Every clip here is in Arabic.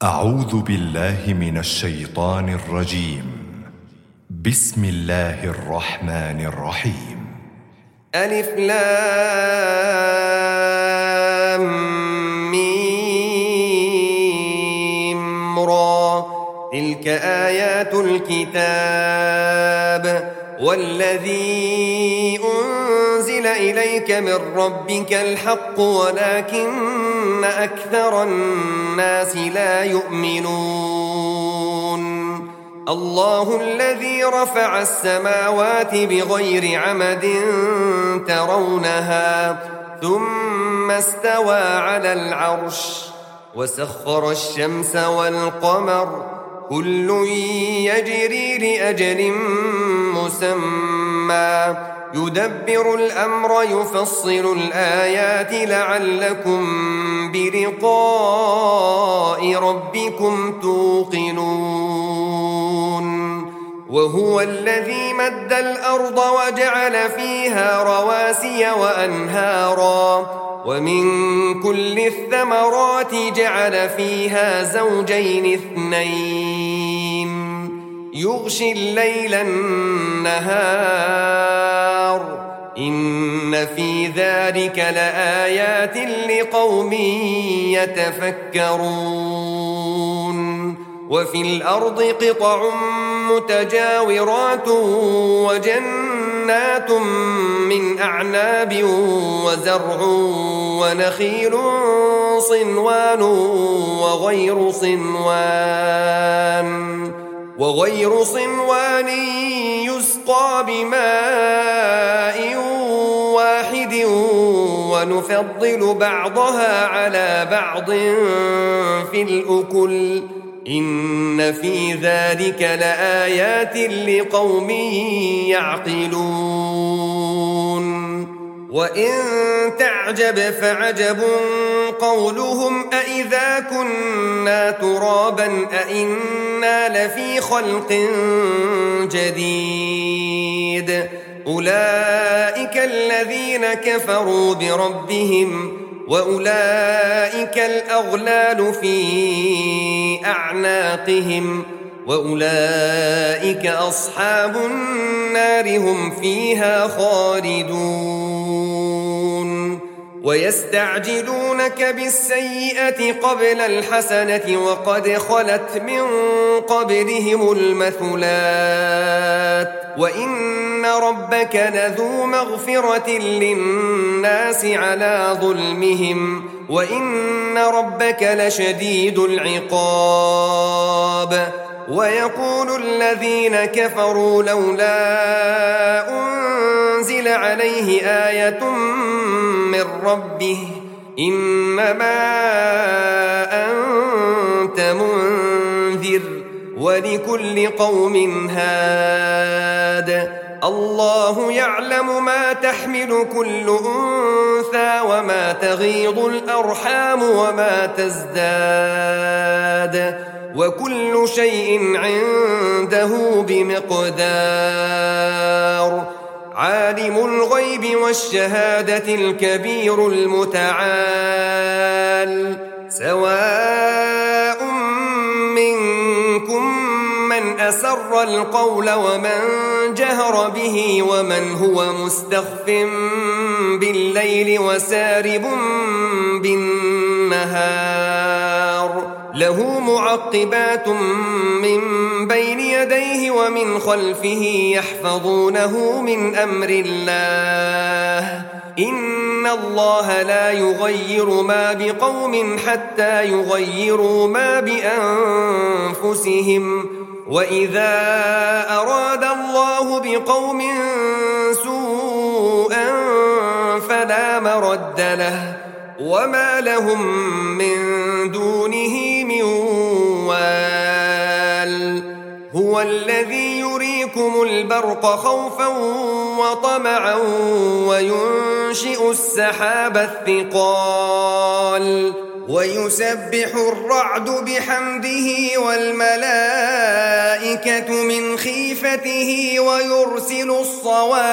أعوذ بالله من الشيطان الرجيم. بسم الله الرحمن الرحيم. ألف لام ميم را. تلك آيات الكتاب والذي أنزل إليك من ربك الحق ولكن أكثر الناس لا يؤمنون. الله الذي رفع السماوات بغير عمد ترونها ثم استوى على العرش وسخر الشمس والقمر كل يجري لأجل مسمى يدبر الأمر يفصل الآيات لعلكم بلقاء ربكم توقنون. وهو الذي مد الأرض وجعل فيها رواسي وأنهارا ومن كل الثمرات جعل فيها زوجين اثنين يغشي الليل النهار إن في ذلك لآيات لقوم يتفكرون. وفي الأرض قطع متجاورات وجنات من أعناب وزرع ونخيل صنوان وغير صنوان يسقى بماء واحد ونفضل بعضها على بعض في الأكل إن في ذلك لآيات لقوم يعقلون. وإن تعجب فعجب قولهم أإذا كنا ترابا أإنا لفي خلق جديد أولئك الذين كفروا بربهم وأولئك الأغلال في أعناقهم وأولئك أصحاب النار هم فيها خالدون. ويستعجلونك بالسيئة قبل الحسنة وقد خلت من قبلهم المثلات وإن ربك لذو مغفرة للناس على ظلمهم وإن ربك لشديد العقاب. ويقول الذين كفروا لولا أنزل عليه آية من ربه إنما أنت منذر ولكل قوم هاد الله يعلم ما تحمل كل أنثى وما تغيض الأرحام وما تزداد وكل شيء عنده بمقدار. عالم الغيب والشهادة الكبير المتعال سواء منكم من أسر القول ومن جهر به ومن هو مستخف بالليل وسارب بالنهار له معقبات من بين يديه ومن خلفه يحفظونه من أمر الله إن الله لا يغير ما بقوم حتى يغيروا ما بأنفسهم وإذا أراد الله بقوم سوءا فلا مرد له وما لهم من دونه من وال. هو الذي يريكم البرق خوفا وطمعا وينشئ السحاب الثقال ويسبح الرعد بحمده والملائكة من خيفته ويرسل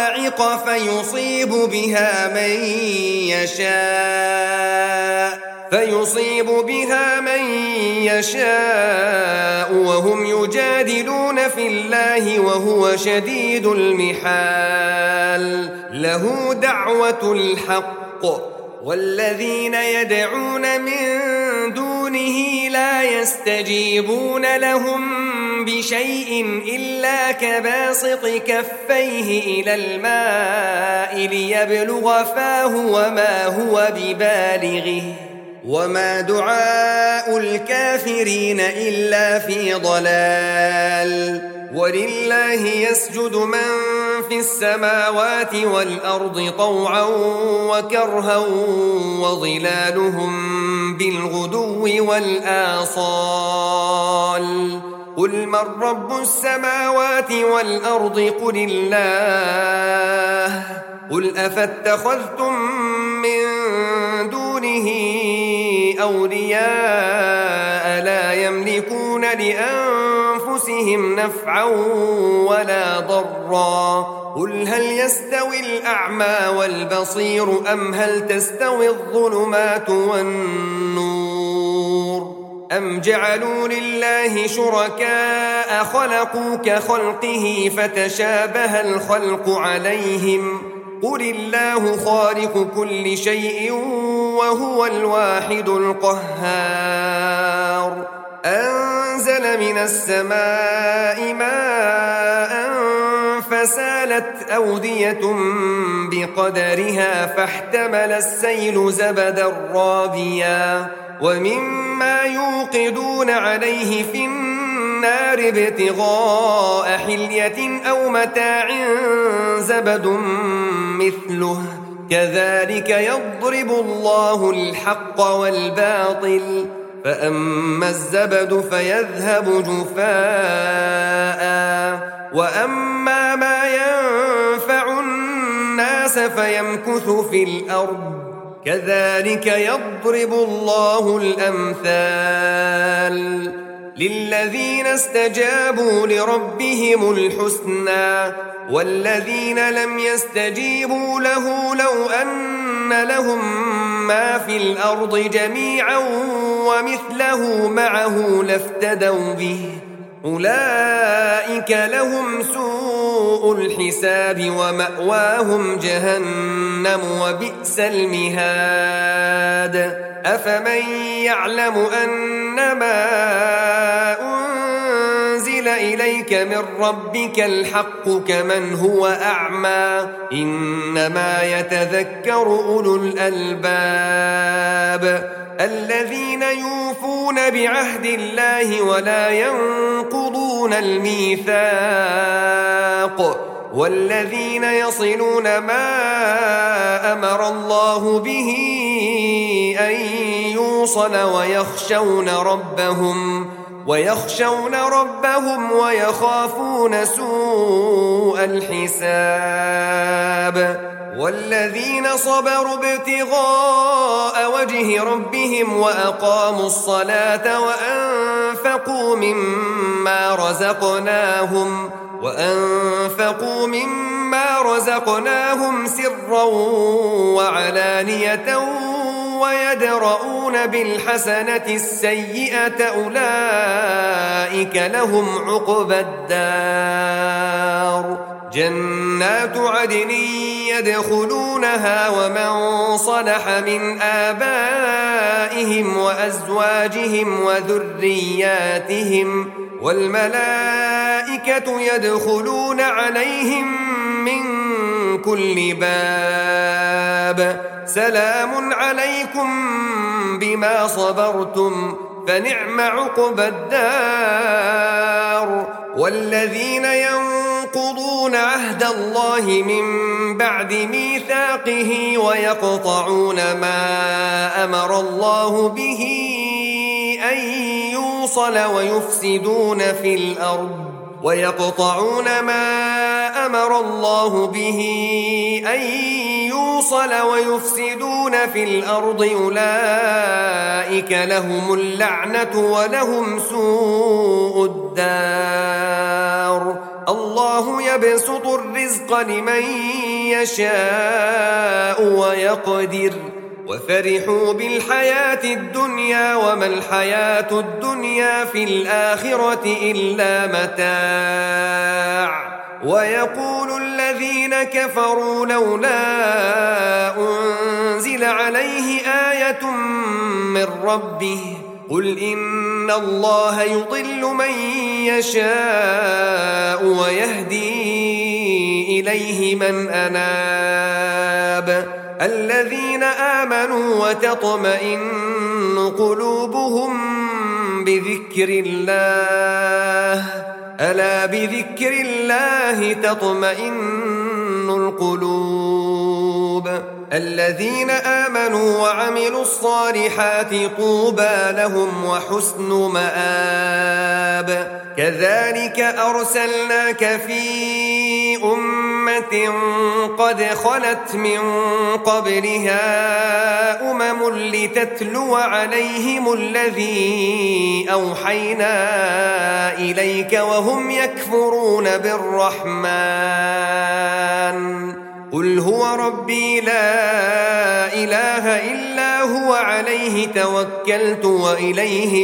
الصواعق فيصيب بها من يشاء فيصيب بها من يشاء وهم يجادلون في الله وهو شديد المحال. له دعوة الحق والذين يدعون من دونه لا يستجيبون لهم بشيء إلا كباسط كفيه إلى الماء ليبلغ فاه وما هو ببالغه وما دعاء الكافرين إلا في ضلال. ولله يسجد من في السماوات والأرض طوعا وكرها وظلالهم بالغدو والآصال. قل من رب السماوات والأرض قل الله. قل أفاتخذتم من دونه أولياء لا يملكون لأنفسهم نفعا ولا ضرا. قل هل يستوي الأعمى والبصير أم هل تستوي الظلمات والنور أم جعلوا لله شركاء خلقوا كخلقه فتشابه الخلق عليهم. قل الله خالق كل شيء وهو الواحد القهار. أنزل من السماء ماء فسالت أودية بقدرها فاحتمل السيل زبدا رابيا ومما يوقدون عليه في النار ابتغاء حلية أو متاع زبد مثله كذلك يضرب الله الحق والباطل. فأما الزبد فيذهب جفاء وأما ما ينفع الناس فيمكث في الأرض كذلك يضرب الله الأمثال. للذين استجابوا لربهم الحسنى والذين لم يستجيبوا له لو أن لهم ما في الأرض جميعا ومثله معه لافتدوا به أولئك لهم سوء الحساب ومأواهم جهنم وبئس المهاد. أفمن يعلم أنما أنزل إليك من ربك الحق كمن هو أعمى إنما يتذكر أولو الألباب الذين يوفون بعهد الله ولا ينقضون الميثاق والذين يصلون ما أمر الله به أن يوصل ويخشون ربهم ويخافون سوء الحساب. والذين صبروا ابتغاء وجه ربهم وأقاموا الصلاة وأنفقوا مما رزقناهم سرا وعلانية ويدرؤون بالحسنة السيئة أولئك لهم عقبى الدار. جنات عدن يدخلونها ومن صلح من آبائهم وأزواجهم وذرياتهم والملائكة يدخلون عليهم من كل باب سلام عليكم بما صبرتم فنعم عقبى الدار. والذين ينقضون عهد الله من بعد ميثاقه ويقطعون ما أمر الله به أن يوصل ويفسدون في الأرض أولئك لهم اللعنة ولهم سوء الدار. الله يبسط الرزق لمن يشاء ويقدر وفرحوا بالحياة الدنيا وما الحياة الدنيا في الآخرة إلا متاع ويقول الذين كفروا لولا أنزل عليه آية من ربه قل إن الله يضل من يشاء ويهدي إليه من أناب الذين آمنوا وتطمئن قلوبهم بذكر الله ألا بذكر الله تطمئن القلوب الذين آمنوا وعملوا الصالحات طوبى لهم وحسن مآب كذلك أرسلناك في أمة قد خلت من قبلها لتتلو عليهم الذي أوحينا إليك وهم يكفرون بالرحمن قل هو ربي لا إله إلا هو عليه توكلت وإليه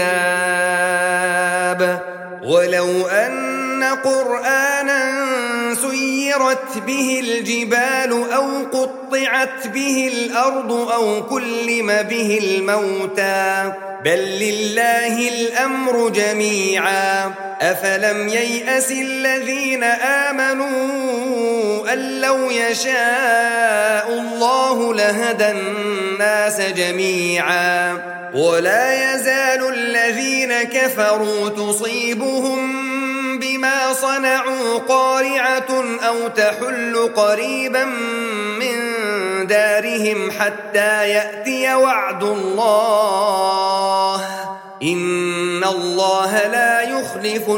متاب ولو أن قرآنا سيرت به الجبال أو قطعت به الأرض أو كلم به الموتى بل لله الأمر جميعا أفلم ييأس الذين آمنوا أن لو يشاء الله لهدى الناس جميعا ولا يزال الذين كفروا تصيبهم بما صنعوا قارعة أو تحل قريبا من دارهم حتى يأتي وعد الله إن الله لا يخلف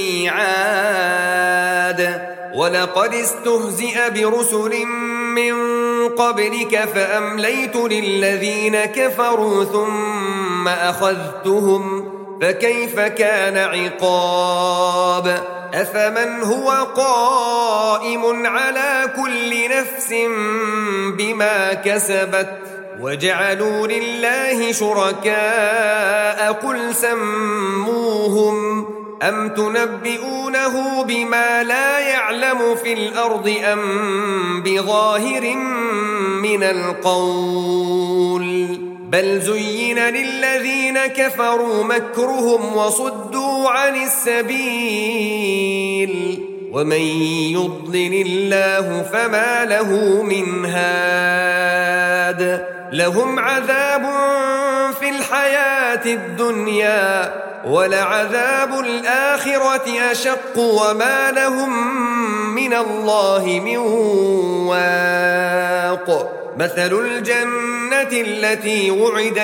الميعاد ولقد استهزئ برسل من قبلك فأمليت للذين كفروا ثم أخذتهم فكيف كان عقاب أفمن هو قائم على كل نفس بما كسبت وجعلوا لله شركاء قل سموهم أم تنبئونه بما لا يعلم في الأرض أم بظاهر من القول بل زين للذين كفروا مكرهم وصدوا عن السبيل ومن يضلل الله فما له من هاد لهم عذاب في الحياة الدنيا ولعذاب الآخرة أشق وما لهم من الله من واق مثل الجنة التي وعد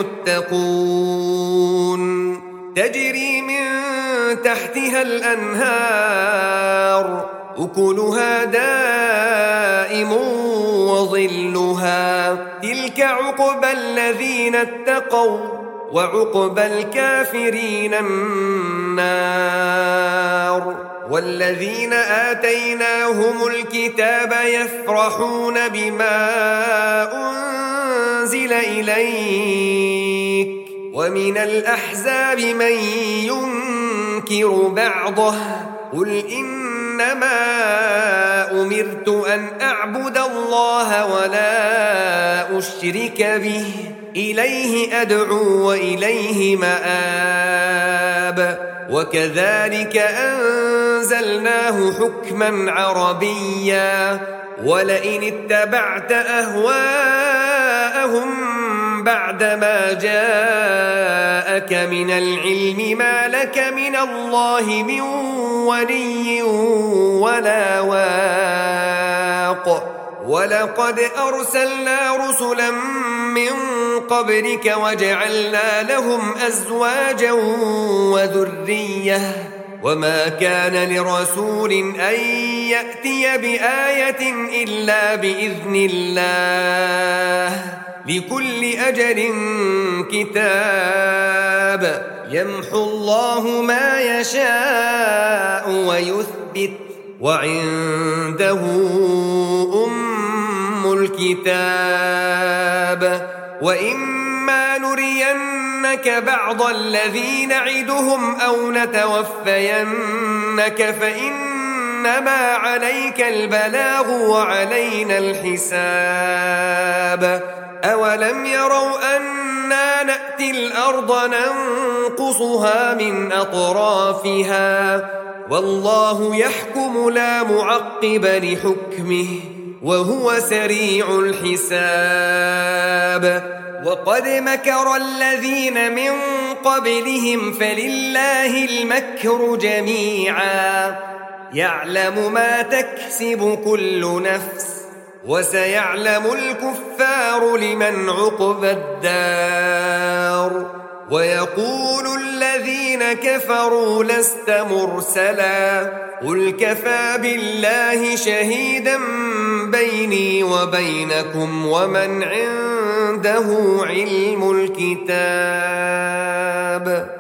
المتقون تجري من تحتها الأنهار أكلها دائم وظلها تلك عقبى الذين اتقوا وعقبى الكافرين النار والذين آتيناهم الكتاب يفرحون بما أنزل إليك ومن الأحزاب من ينكر بعضه قل إنما أمرت أن أعبد الله ولا أشرك به إليه أدعو وإليه مآب وكذلك أنزلناه حكما عربيا ولئن اتبعت أهواءهم بعدما جاءك من العلم ما لك من الله من ولي ولا واق ولقد أرسلنا رسلا من قبلك وجعلنا لهم أزواجا وذرية وما كان لرسول أن يأتي بآية إلا بإذن الله لكل أجل كتاب يمحو الله ما يشاء ويثبت وعنده أم الكتاب وإما نرينك بعض الذي نعدهم أو نتوفينك فإنما عليك البلاغ وعلينا الحساب أولم يروا أنا نأتي الأرض ننقصها من أطرافها والله يحكم لا معقب لحكمه وهو سريع الحساب وقد مكر الذين من قبلهم فلله المكر جميعا يعلم ما تكسب كل نفس وسيعلم الكفار لمن عقبى الدار ويقول الذين كفروا لست مرسلا قل كفى بالله شهيدا بيني وبينكم ومن عنده علم الكتاب